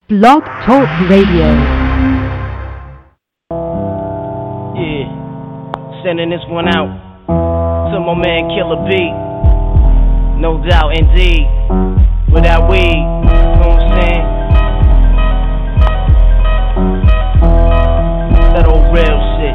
Blog Talk Radio. Yeah, sending this one out to my man Killer B. No doubt, indeed. Without weed, you know what I'm saying? That old real shit.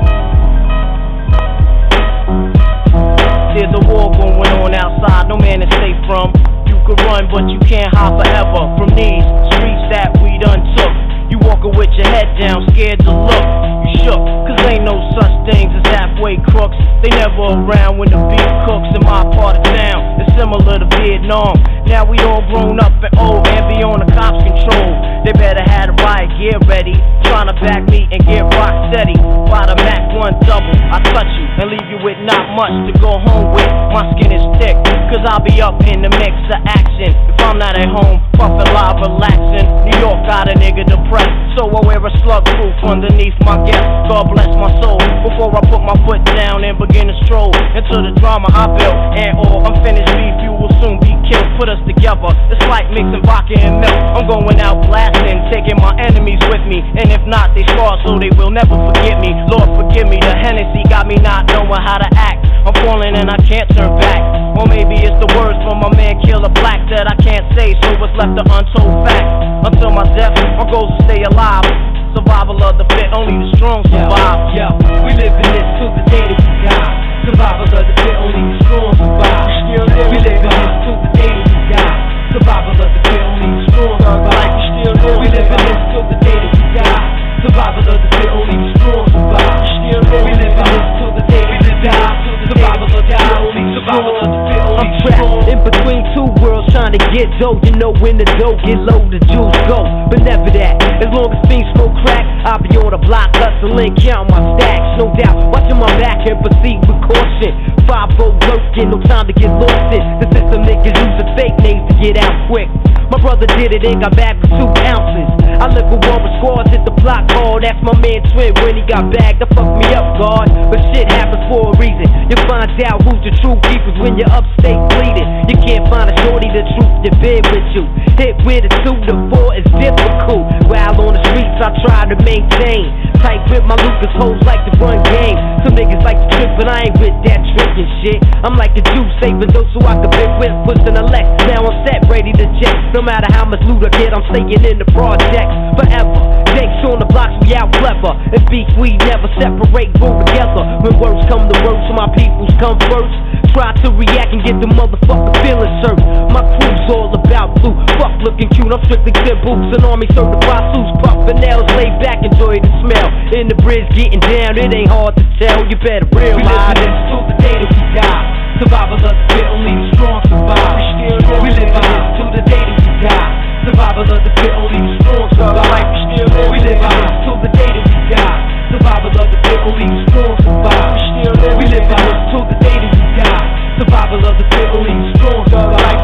There's a war going on outside, no man is safe from. You could run, but you can't hide forever from these streets that we done took. You walking with your head down, scared to look. You shook, cause ain't no such things as halfway crooks. They never around when the beef cooks. In my part of town, it's similar to Vietnam. Now we all grown up and old and be on the cops' control. They better have the riot gear ready, trying to back me and get rock steady. By the Mac 1 double, I touch you and leave you with not much to go home with. My skin is thick, cause I'll be up in the mix of action. If I'm not at home, puffin' live, relaxing. New York got a nigga depressed, so I wear a slug proof underneath my guest. God bless my soul, before I put my foot down and begin to stroll into the drama I built. And all unfinished beef, you will soon be killed. Put us together, it's like mixing vodka and milk. I'm going out blasting, taking my enemies with me. And if not, they scarred so they will never forget me. Lord forgive me, the Hennessy got me not knowing how to act. I'm falling and I can't turn back. Or maybe it's the words from my man Killer Black that I can't say, so it's left an untold fact. Until my death, my goal is to stay alive. Survival of the fit, only the strong survive. Yo, we live in this till the day that we die. Survival of the fit, only the strong survive. We live in this till the day that we die. Survival of the fit, only the strong survive. We live in this till the day that we die. Survival of the fit, only the strong survive. We live in this till the day that we die. Survival of the fit, only the strong survive. I'm trapped in between two worlds trying to get dough. You know when the dough get low, the juice go. But never that. As long as things smoke crack, I'll be on the block hustling, counting my stacks. No doubt, watching my back and proceed with caution. 5-0 lurking, no time to get lost in. The system niggas using fake names to get out quick. My brother did it and got back with 2 ounces. I live with one with squads, hit the block hard. That's my man Twin when he got back. That fucked me up, God. But shit happens for a reason. You find out who's the true keepers when you're upstate bleeding. You can't find a shorty the truth to bed with you. Hit with a 2 to 4 is difficult. While on the streets I try to maintain. Tight with my Lucas hoes like to run game. Some niggas like to trip but I ain't with that trickin' shit. I'm like a Jew saving those so I can pick with pushing a Lex. Now I'm set ready to jet. No matter how much loot I get, I'm staying in the projects forever. Jakes on the blocks, we out clever. And beef, we never separate, grow together. When words come to words, so my peoples come first. Try to react and get the motherfucker feeling served. My crew's all about blue, fuck looking cute. I'm strictly good boots and army certified suits. Puffin' nails, lay back, enjoy the smell. In the bridge, getting down, it ain't hard to tell. You better realize we live in this till the day that we die. Survival of the fit, only the strong survive. We live in this till the day that we die. Survival of the fit, only the strong survive. We live in this till the day that we die. Survival of the fit, only the strong survive. We live in this till the day that we die. Survival of the fit, only the strong survive.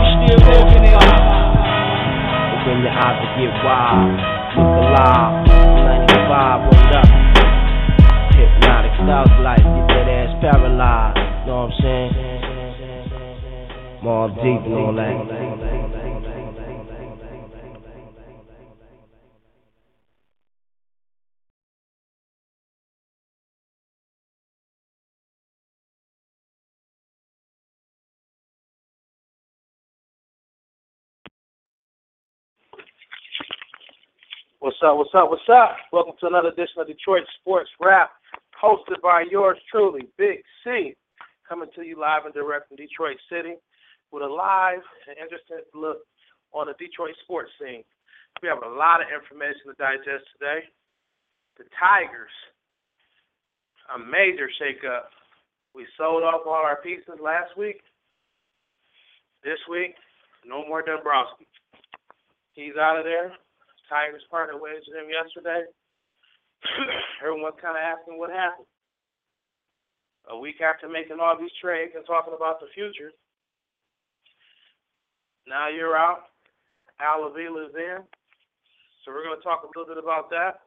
Open your eyes to get wild. Look alive. 95, what up? Hypnotic South life, get that ass paralyzed. Know what I'm saying? More deep and all that. What's up, what's up, what's up? Welcome to another edition of Detroit Sports Rap, hosted by yours truly, Big C, coming to you live and direct from Detroit City with a live and interesting look on the Detroit sports scene. We have a lot of information to digest today. The Tigers, a major shakeup. We sold off all our pieces last week. This week, no more Dombrowski. He's out of there. Tigers parted ways with him yesterday. Everyone's kind of asking what happened. A week after making all these trades and talking about the future, now you're out. Al Avila's in. So we're going to talk a little bit about that.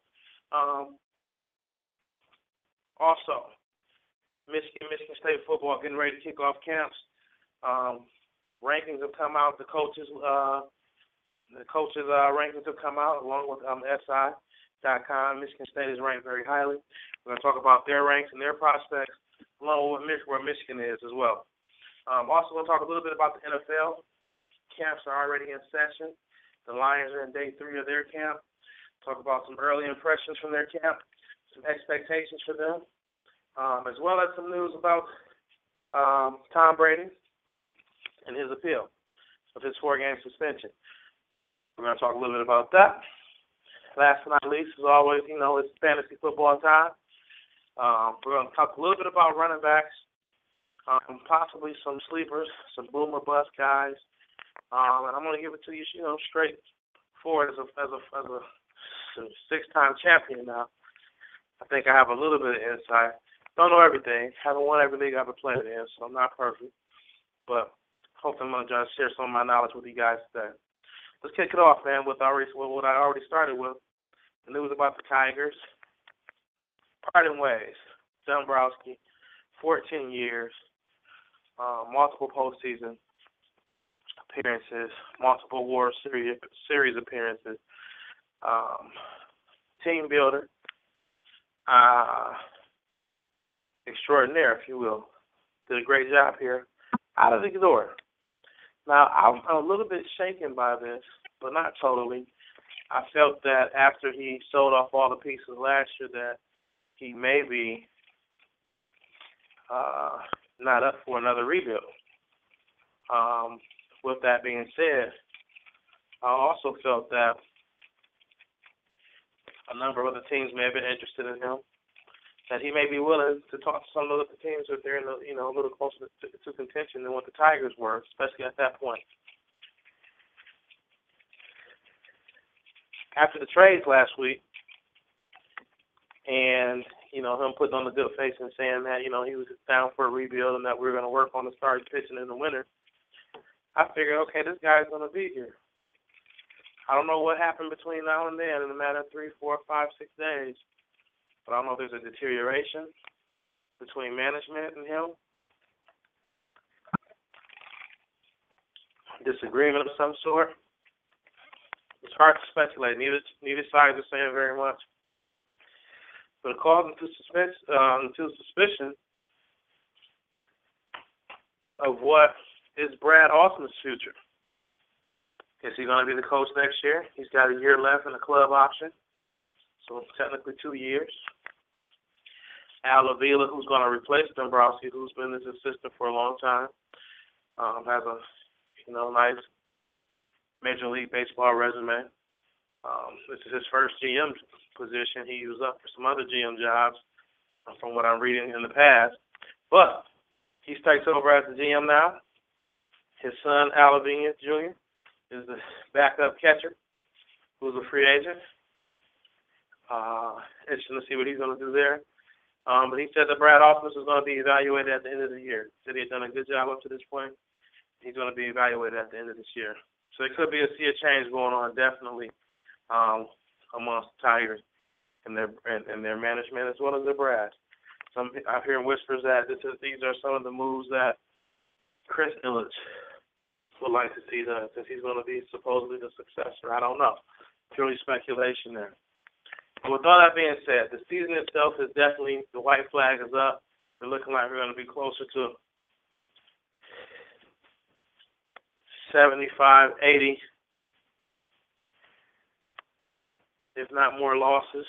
Also, Michigan State football getting ready to kick off camps. Rankings have come out. The coaches The coaches' rankings have come out along with SI.com. Michigan State is ranked very highly. We're going to talk about their ranks and their prospects, along with where Michigan is as well. Also, going to talk a little bit about the NFL. Camps are already in session. The Lions are in day 3 of their camp. Talk about some early impressions from their camp, some expectations for them, as well as some news about Tom Brady and his appeal of his 4-game suspension. We're going to talk a little bit about that. Last but not least, as always, it's fantasy football time. We're going to talk a little bit about running backs, possibly some sleepers, some boom or bust guys, and I'm going to give it to you, straight forward as a 6-time champion now. I think I have a little bit of insight. Don't know everything. Haven't won every league I've ever played in, so I'm not perfect. But hopefully I'm going to try to share some of my knowledge with you guys today. Let's kick it off, man, with what I already started with. The news about the Tigers. Parting ways. Dombrowski, 14 years, multiple postseason appearances, multiple World Series appearances, team builder, extraordinaire, if you will. Did a great job here out of the door. Now, I'm a little bit shaken by this, but not totally. I felt that after he sold off all the pieces last year that he may be not up for another rebuild. With that being said, I also felt that a number of other teams may have been interested in him, that he may be willing to talk to some of the teams if they're in a little closer to contention than what the Tigers were, especially at that point. After the trades last week, and him putting on the good face and saying that he was down for a rebuild and that we were going to work on the starting pitching in the winter, I figured, okay, this guy's going to be here. I don't know what happened between now and then in a matter of 3, 4, 5, 6 days. But I don't know if there's a deterioration between management and him. Disagreement of some sort. It's hard to speculate. Neither side is saying very much. But it calls into suspicion of what is Brad Austin's future. Is he going to be the coach next year? He's got a year left in the club option. So it's technically 2 years. Al Avila, who's going to replace Dombrowski, who's been his assistant for a long time, has a nice Major League Baseball resume. This is his first GM position. He was up for some other GM jobs, from what I'm reading in the past. But he takes over as the GM now. His son, Al Avila Jr., is the backup catcher, who's a free agent. Interesting to see what he's going to do there. But he said that Brad Austin is going to be evaluated at the end of the year. He said he had done a good job up to this point. He's going to be evaluated at the end of this year. So it could be a change going on, definitely, amongst the Tigers and their management as well as their brass. I'm hearing whispers that these are some of the moves that Chris Ilitch would like to see done, since he's going to be supposedly the successor. I don't know. Purely speculation there. But with all that being said, the season itself is definitely, the white flag is up. We're looking like we're going to be closer to 75, 80, if not more losses.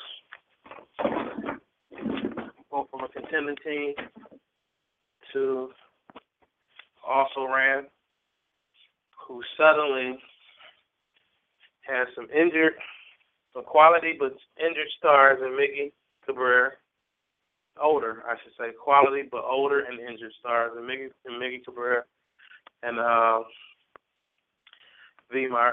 Go from a contending team to also ran, who suddenly has some quality but injured stars in Miggy Cabrera. Older, I should say. Quality but older and injured stars in Miggy Cabrera and Vmart.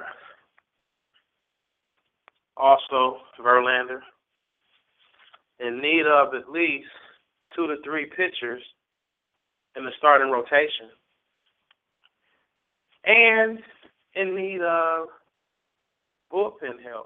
Also, Verlander. In need of at least 2 to 3 pitchers in the starting rotation. And in need of bullpen help.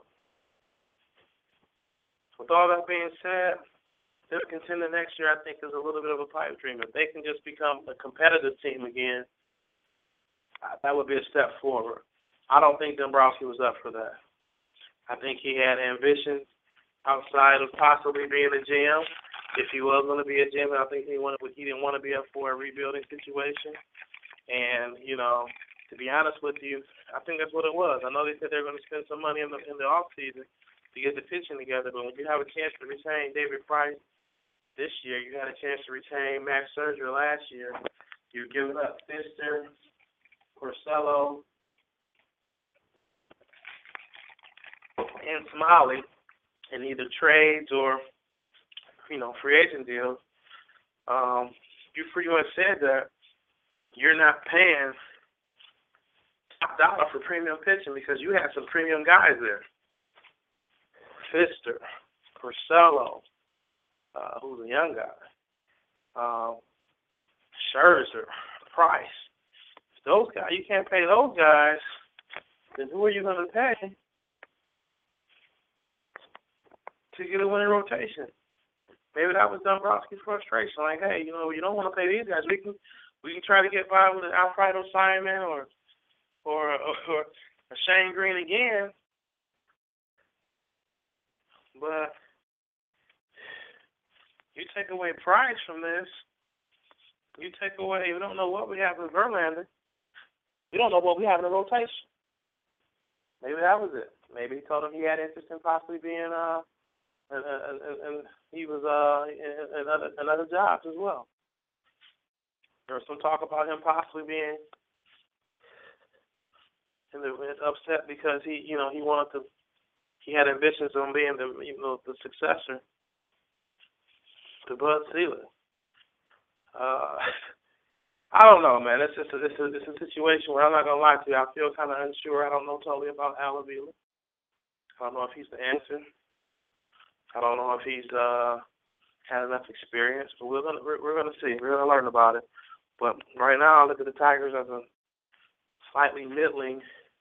With all that being said, their contender next year, I think, is a little bit of a pipe dream. If they can just become a competitive team again, that would be a step forward. I don't think Dombrowski was up for that. I think he had ambitions outside of possibly being a GM. If he was going to be a GM, I think he didn't want to be up for a rebuilding situation. And, to be honest with you, I think that's what it was. I know they said they're going to spend some money in the off season to get the pitching together, but when you have a chance to retain David Price this year, you had a chance to retain Max Scherzer last year. You're giving up Fister, Porcello, and Smiley in either trades or, free agent deals. You pretty much said that you're not paying top dollar for premium pitching because you had some premium guys there. Fister, Porcello, who's a young guy, Scherzer, Price. Those guys, you can't pay those guys, then who are you going to pay to get a winning rotation? Maybe that was Dombrowski's frustration. Like, hey, you don't want to pay these guys. We can try to get by with an Alfredo Simon or a Shane Green again, but you take away Price from this. You don't know what we have in Verlander. We don't know what we have in the rotation. Maybe that was it. Maybe he told him he had interest in possibly being and he was in other jobs as well. There was some talk about him possibly being upset because he had ambitions on being the successor to Bud Selig. I don't know, man. It's a situation where I'm not gonna lie to you. I feel kind of unsure. I don't know totally about Al Avila. I don't know if he's the answer. I don't know if he's had enough experience, but we're gonna see. We're gonna learn about it. But right now, I look at the Tigers as a slightly middling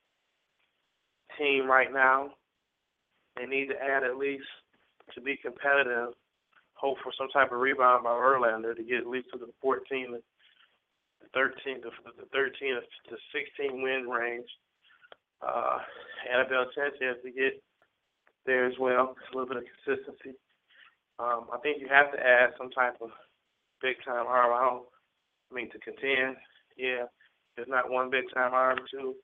team right now. They need to add at least to be competitive. Hope for some type of rebound by Verlander to get at least to the 13 to 16 win range. Annabelle Sanchez to get there as well. A little bit of consistency. I think you have to add some type of big time arm. To contend. Yeah, there's not one big time arm, 2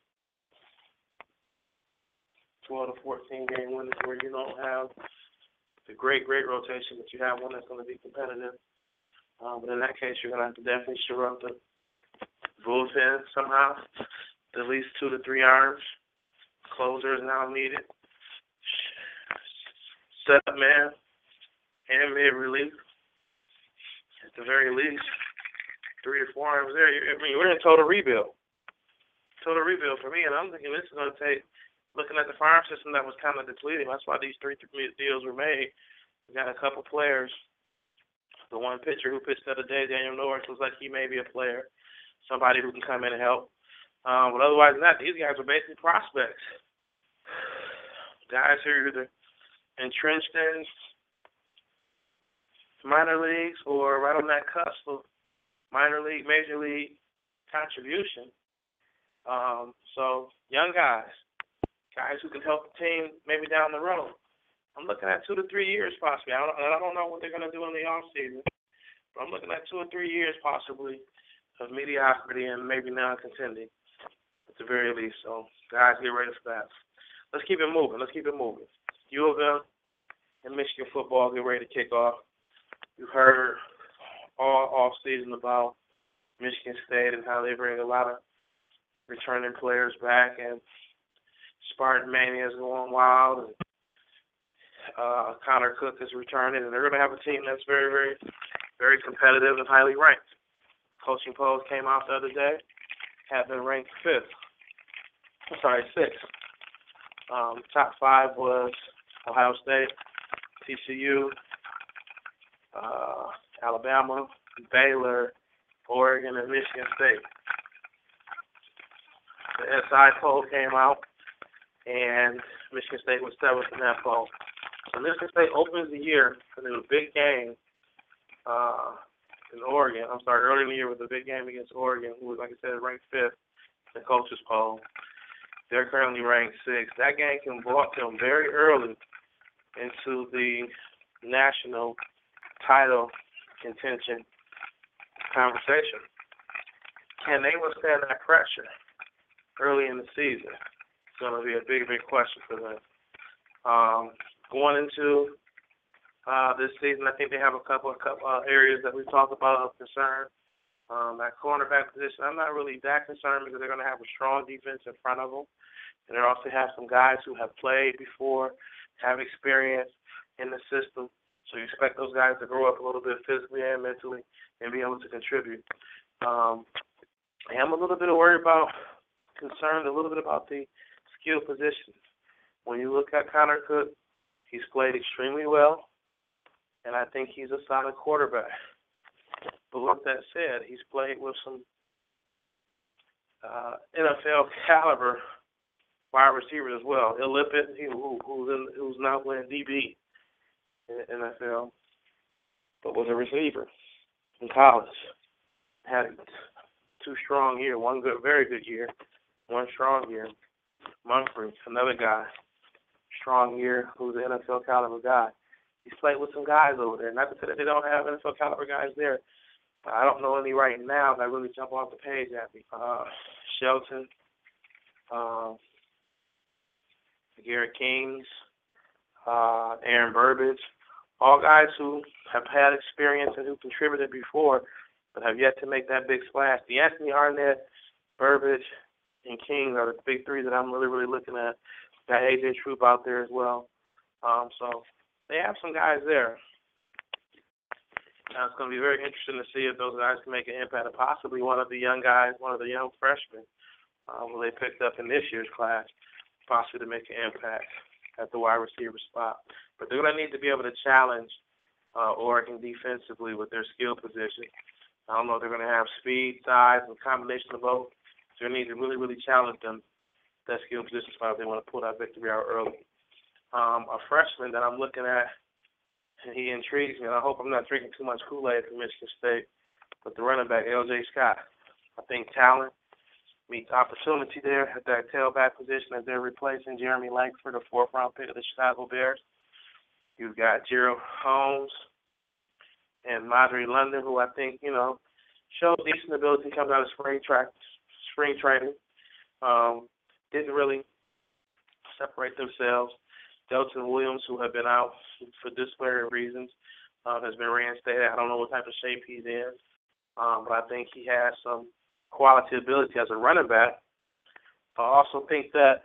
12 to 14 game winners where you don't have the great rotation, but you have one that's going to be competitive. But in that case, you're going to have to definitely shore up the bullpen somehow. At least 2 to 3 arms. Closer is now needed. Setup man and mid relief. At the very least, 3 or 4 arms there. We're in total rebuild. Total rebuild for me, and I'm thinking this is going to take. Looking at the farm system that was kind of depleting, that's why these 3 deals were made. We got a couple players. The one pitcher who pitched the other day, Daniel Norris, looks like he may be a player, somebody who can come in and help. But otherwise than that, these guys are basically prospects. Guys who are either entrenched in minor leagues or right on that cusp of minor league, major league contribution. So young guys who can help the team maybe down the road. I'm looking at 2 to 3 years possibly. I don't know what they're going to do in the off season, but I'm looking at 2 or 3 years possibly of mediocrity and maybe non-contending at the very least. So guys, get ready for that. Let's keep it moving. U of M and Michigan football get ready to kick off. You've heard all off season about Michigan State and how they bring a lot of returning players back, and Spartan Mania is going wild, and Connor Cook is returning, and they're going to have a team that's very, very, very competitive and highly ranked. Coaching polls came out the other day, had been ranked 6th. Top 5 was Ohio State, TCU, Alabama, Baylor, Oregon, and Michigan State. The SI poll came out, and Michigan State was 7th in that poll. So Michigan State opens the year with a big game in Oregon. Early in the year with a big game against Oregon, who was, like I said, ranked 5th in the coaches poll. They're currently ranked 6th. That game can vault them very early into the national title contention conversation. Can they withstand that pressure early in the season? It's going to be a big, big question for them. Going into this season, I think they have a couple areas that we talked about of concern. That cornerback position, I'm not really that concerned because they're going to have a strong defense in front of them. And they also have some guys who have played before, have experience in the system. So you expect those guys to grow up a little bit physically and mentally and be able to contribute. I am a little bit concerned a little bit about the skill positions. When you look at Connor Cook, he's played extremely well, and I think he's a solid quarterback. But with that said, he's played with some NFL caliber wide receivers as well. Lippett, who's now playing DB in the NFL, but was a receiver in college. Had 2 strong years, one very good year, one strong year. Mumphrey, another guy, strong year, who's an NFL caliber guy. He's played with some guys over there. Not to say that they don't have NFL caliber guys there. I don't know any right now that really jump off the page at me. Shelton, Garrett Kings, Aaron Burbidge, all guys who have had experience and who contributed before but have yet to make that big splash. D'Anthony Arnett, Burbidge, and King are the big 3 that I'm really, really looking at. Got A.J. Troop out there as well. So they have some guys there. Now, it's going to be very interesting to see if those guys can make an impact, and possibly one of the young guys, one of the young freshmen who they picked up in this year's class, possibly to make an impact at the wide receiver spot. But they're going to need to be able to challenge Oregon defensively with their skill position. I don't know if they're going to have speed, size, and combination of both. So they need to really, really challenge them that skill position spot if they want to pull that victory out early. A freshman that I'm looking at, and he intrigues me, and I hope I'm not drinking too much Kool-Aid from Michigan State, but the running back, L.J. Scott. I think talent meets opportunity there at that tailback position as they're replacing Jeremy Langford, a 4th-round pick of the Chicago Bears. You've got Gerald Holmes and Madre London, who I think, showed decent ability coming out of spring training. Didn't really separate themselves. Delton Williams, who have been out for disciplinary reasons, has been reinstated. I don't know what type of shape he's in, but I think he has some quality ability as a running back. I also think that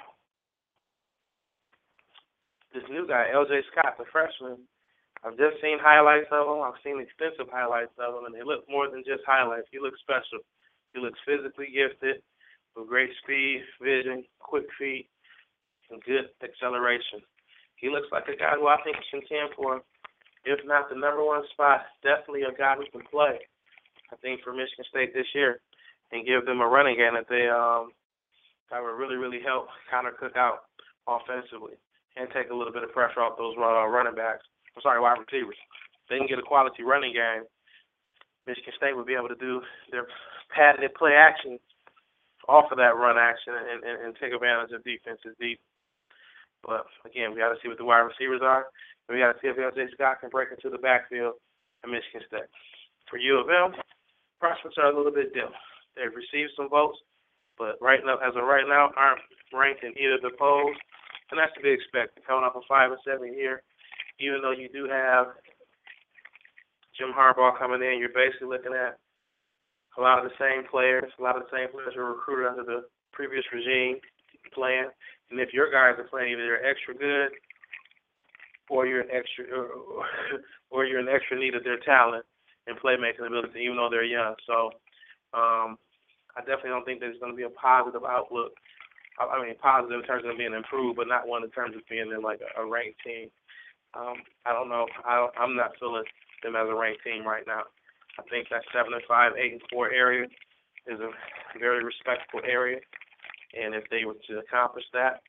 this new guy, L.J. Scott, the freshman, I've just seen highlights of him. I've seen extensive highlights of him, and they look more than just highlights. He looks special. He looks physically gifted with great speed, vision, quick feet, and good acceleration. He looks like a guy who I think can contend for, if not the number 1 spot, definitely a guy who can play, I think, for Michigan State this year and give them a running game that would really, really help Connor Cook out offensively and take a little bit of pressure off those wide receivers. If they can get a quality running game, Michigan State would be able to do their patented play action off of that run action and take advantage of defenses deep. But, again, we got to see what the wide receivers are. And we got to see if L.J. Scott can break into the backfield at Michigan State. For U of M, prospects are a little bit dim. They've received some votes, but as of right now, aren't ranked in either of the polls. And that's to be expected. Coming off a 5-7 year, even though you do have Jim Harbaugh coming in, you're basically looking at a lot of the same players. A lot of the same players were recruited under the previous regime playing. And if your guys are playing, either they're extra good or you're an extra need of their talent and playmaking ability, even though they're young. So I definitely don't think there's going to be a positive outlook. I mean, positive in terms of being improved, but not one in terms of being in like a ranked team. I don't know. I'm not feeling them as a ranked team right now. I think that 7-5, 8-4 area is a very respectable area. And if they were to accomplish that,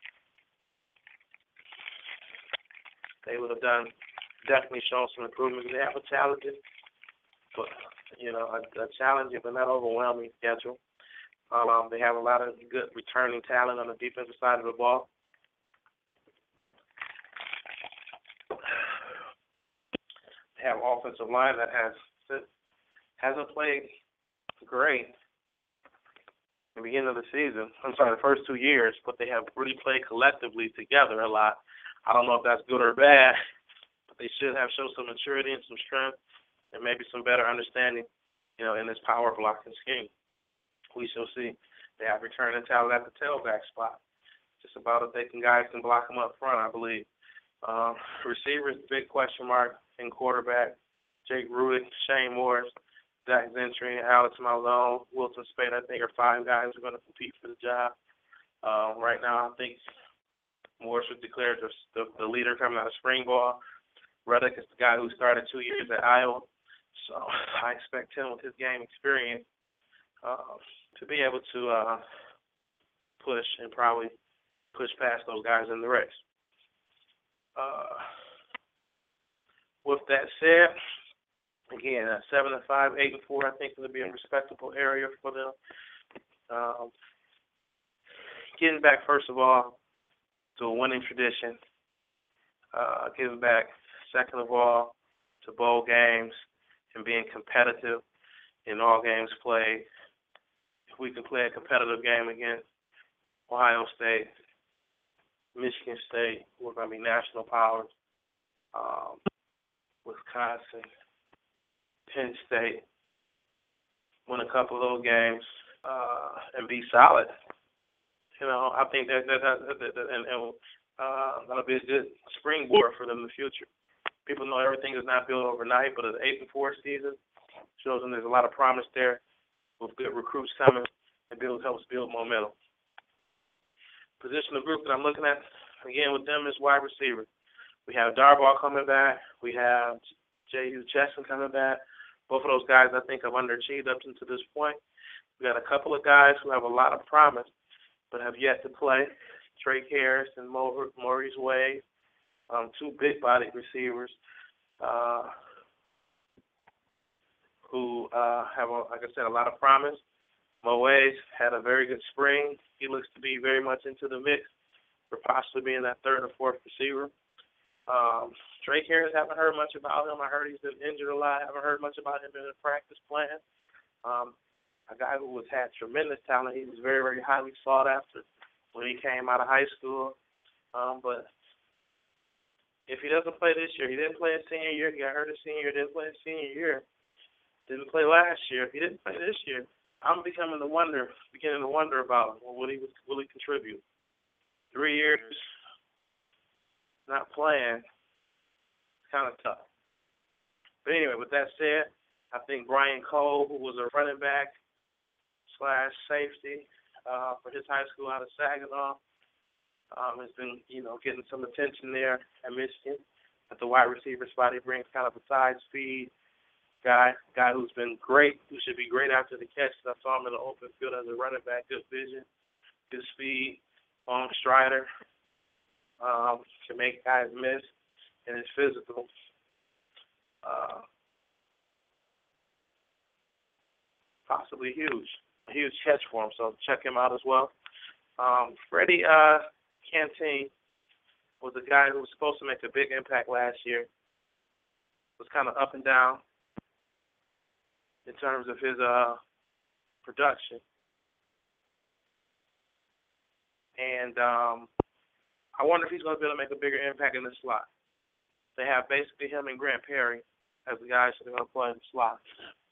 they would have definitely shown some improvement. They have a challenging, but a challenging but not overwhelming schedule. They have a lot of good returning talent on the defensive side of the ball. They have an offensive line that hasn't played great at the beginning of the season. The first 2 years, but they have really played collectively together a lot. I don't know if that's good or bad, but they should have shown some maturity and some strength and maybe some better understanding, in this power blocking scheme. We shall see. They have returning talent at the tailback spot. Just about if guys can block them up front, I believe. Receivers, big question mark in quarterback. Jake Rudick, Shane Morris, Zach Gentry, Alex Malone, Wilson Spade, I think are 5 guys who are going to compete for the job. Right now, I think Morris was declared the leader coming out of spring ball. Rudick is the guy who started 2 years at Iowa. So I expect him with his game experience to be able to push and probably push past those guys in the race. With that said, again, 7-5, 8-4, I think is going to be a respectable area for them. Getting back, first of all, to a winning tradition. Getting back, second of all, to bowl games and being competitive in all games played. If we can play a competitive game against Ohio State, Michigan State, who are going to be national powers, Wisconsin, Penn State, win a couple of those games, and be solid. I think that'll be a good springboard for them in the future. People know everything is not built overnight, but an 8-4 season shows them there's a lot of promise there with good recruits coming and helps build momentum. Positional group that I'm looking at, again, with them is wide receiver. We have Darboh coming back. We have J.U. Chesson coming back. Both of those guys, I think, have underachieved up to this point. We got a couple of guys who have a lot of promise but have yet to play. Drake Harris and Maurice Wade, 2 big-bodied receivers who have, like I said, a lot of promise. Moe had a very good spring. He looks to be very much into the mix for possibly being that 3rd or 4th receiver. Drake Harris, haven't heard much about him. I heard he's been injured a lot. Haven't heard much about him in the practice plan. A guy who had tremendous talent. He was very, very highly sought after when he came out of high school. But if he doesn't play this year, he didn't play his senior year. He got hurt his senior year, didn't play his senior year. Didn't play last year. If he didn't play this year, I'm beginning to wonder about him. Will he contribute? 3 years not playing, it's kind of tough. But anyway, with that said, I think Brian Cole, who was a running back / safety for his high school out of Saginaw, has been, getting some attention there at Michigan. At the wide receiver spot, he brings kind of a side speed guy who's been great, who should be great after the catch. I saw him in the open field as a running back, good vision, good speed, long strider, can make guys miss, and is physical. Possibly huge. A huge catch for him, so check him out as well. Freddie Canteen was a guy who was supposed to make a big impact last year. Was kind of up and down in terms of his production. And I wonder if he's going to be able to make a bigger impact in the slot. They have basically him and Grant Perry as the guys that are going to play in the slot.